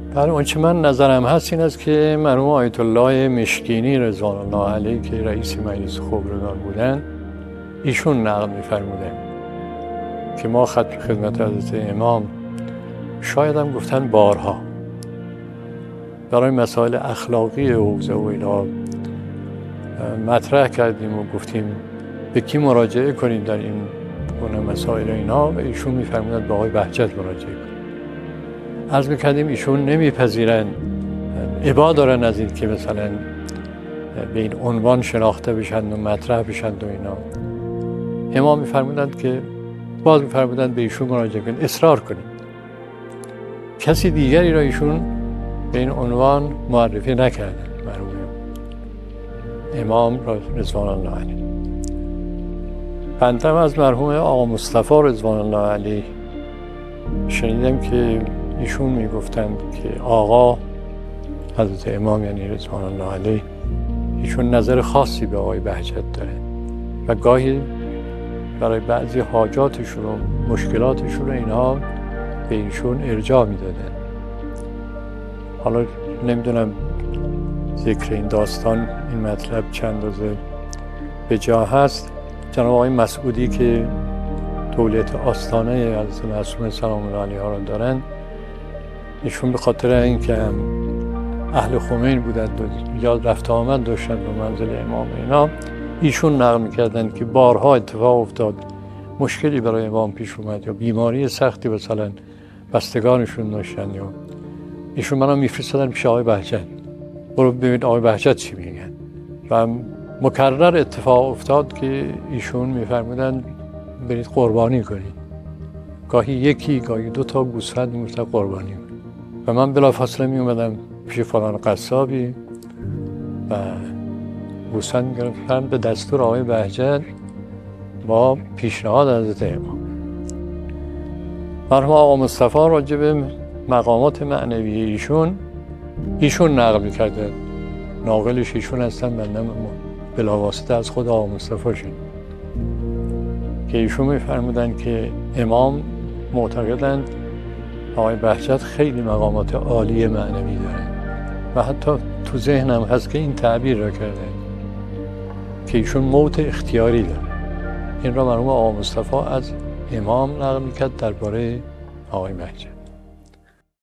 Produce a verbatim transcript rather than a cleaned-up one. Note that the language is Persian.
بله، اون چه من نظرم هست این است که مرحوم آیت الله مشکینی رضوان الله علیه که رئیس مجلس خبرگان بودن، ایشون نقل می‌فرمودن که ما ختم خدمت حضرت امام شاید هم گفتن بارها برای مسائل اخلاقی حوزه و اینا مطرح کردیم و گفتیم به کی مراجعه کنیم در این گونه مسائل اینا، و ایشون می‌فرمودن به آقای بهجت مراجعه کنیم. عرض می‌کردیم ایشون نمیپذیرن، ابا دارن از این که مثلا به این عنوان شناخته بشن و مطرح بشن و اینا. امام می‌فرمودند که باز می‌فرمودند به ایشون مراجعه کنید، اصرار کنید. کسی دیگری را ایشون به این عنوان معرفی نکردن مرحوم امام رضوان الله علیه. بنده از مرحوم آقا مصطفی رضوان الله علیه شنیدم که ایشون میگفتند که آقا حضرت امام یعنی رضوان الله علیه ایشون نظر خاصی به آقای بهجت داره و گاهی برای بعضی حاجاتشون و مشکلاتشون و اینها به ایشون ارجاع میدادن. حالا نمیدونم ذکر این داستان این مطلب چند روزه به جا هست. جناب آقای مسعودی که دولت آستانه حضرت معصومه سلام الله علیها را دارن، ایشون به خاطر اینکه هم اهل خمین بودند و یا رفت آمد داشتن به منزل امام اینا، ایشون نقل میکردن که بارها اتفاق افتاد مشکلی برای امام پیش اومد یا بیماری سختی مثلا بستگانشون داشتن، یا ایشون منو میفرستادن پیش آقای بهجت، برو ببین آقای بهجت چی میگن. و مکرر اتفاق افتاد که ایشون میفرمودن برید قربانی کنید، گاهی یکی گاهی دو تا گوسفند می‌گفتن قربانی کنید. و من بلافاصله می اومدم پیش فلان قصابی و گوسفند می‌گرفتن به دستور آقای بهجت با پیشنهاد حضرت امام. مرحوم آقا مصطفی راجع به مقامات معنوی ایشون ایشون نقل می‌کرده، ناقلش ایشون هستن، بنده بلاواسطه از خود آقا مصطفی شد که ایشون می‌فرمودن که امام معتقدند آقای بهجت خیلی مقامات عالی معنوی دارن و حتی تو ذهنم هست که این تعبیر را کرده که ایشون موت اختیاری داره. این را مرحوم آقا مصطفی از امام نقل می‌کرد درباره آقای بهجت.